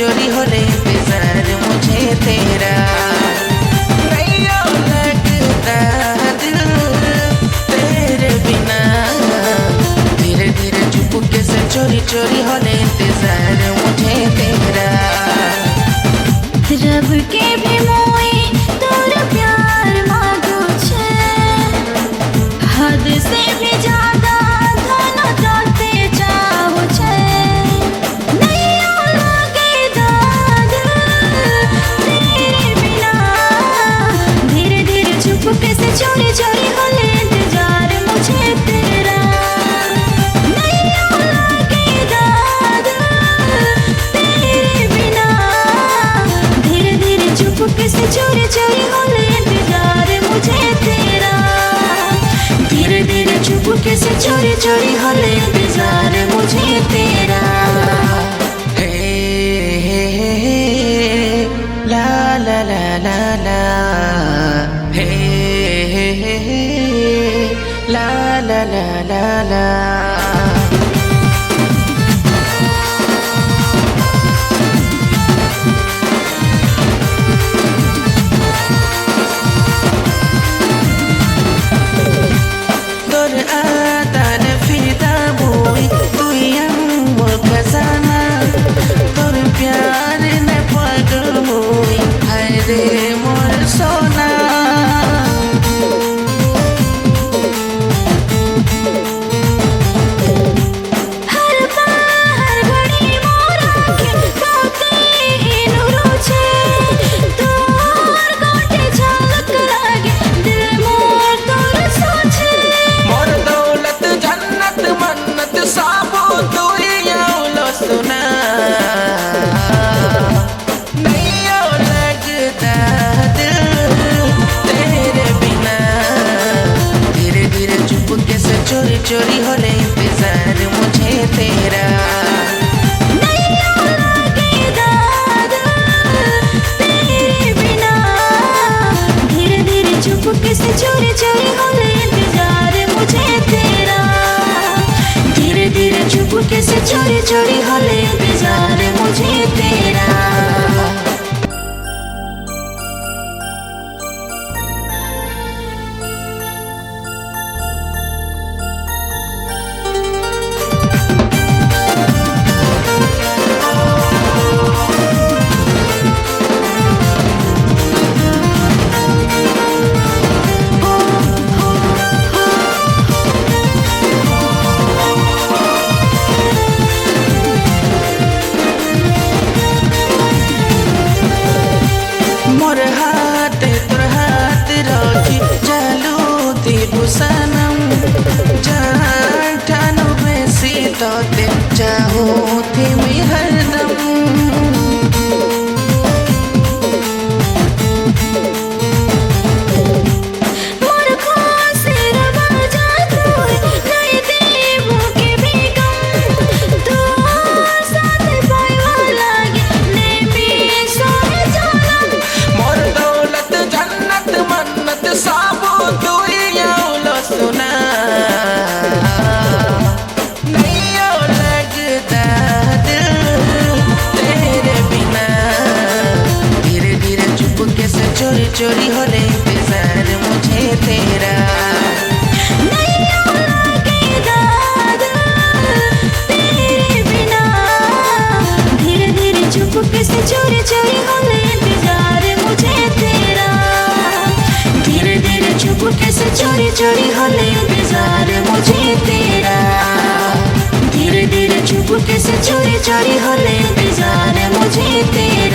चोरी होले इंतजार मुझे तेरा। नहीं लगता दिल तेरे बिना, धीरे धीरे चुपके से चोरी चोरी होले इंतजार मुझे तेरा। रब के भी मोई तोर प्यार मांगो छे, हद से भी ज्यादा धन ताते चाहो छे। नहीं लागे दाद तेरे बिना, धीरे धीरे चुपके से चोरी चोरी होले इंतजार मुझे तेरा। नहीं लागे दाद तेरे बिना, धीरे धीरे चुपके से चोरी चोरी होले इंतजार मुझे तेरा। धीरे धीरे चुपके से चोरी चोरी होले इंतजार मुझे तेरा। हे हे हे हे ला ला ला ला ला, हे हे हे हे ला ला ला ला ला। चोरी चोरी होले इंतजार मुझे तेरा। नहीं लागे दाद तेरे बिना, धीरे धीरे चुपके से चोरी चोरी होले इंतजार मुझे तेरा। धीरे धीरे चुपके से चोरी चोरी होले इंतजार मुझे तेरा। मोर हाथ तोर हाथ रखी चलू देबू सनम, जहाँ ठानु बेसी तोते चाहो थिमी हरदम। चोरी चोरी होले इंतजार मुझे तेरा। नहीं लागे दाद तेरे बिना, धीरे धीरे चुपके से चोरी चोरी होले इंतजार मुझे तेरा। धीरे धीरे चुपके से चोरी चोरी होले इंतजार मुझे तेरा। धीरे धीरे चुपके से चोरी चोरी होले इंतजार मुझे तेरा।